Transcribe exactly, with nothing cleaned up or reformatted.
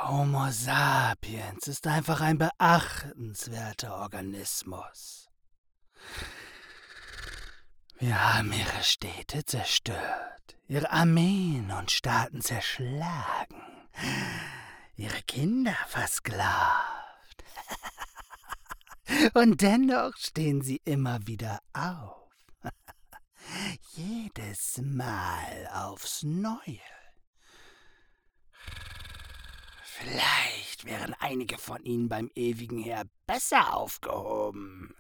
Homo sapiens ist einfach ein beachtenswerter Organismus. Wir haben ihre Städte zerstört, ihre Armeen und Staaten zerschlagen, ihre Kinder versklavt. Und dennoch stehen sie immer wieder auf. Jedes Mal aufs Neue. Vielleicht wären einige von ihnen beim ewigen Heer besser aufgehoben.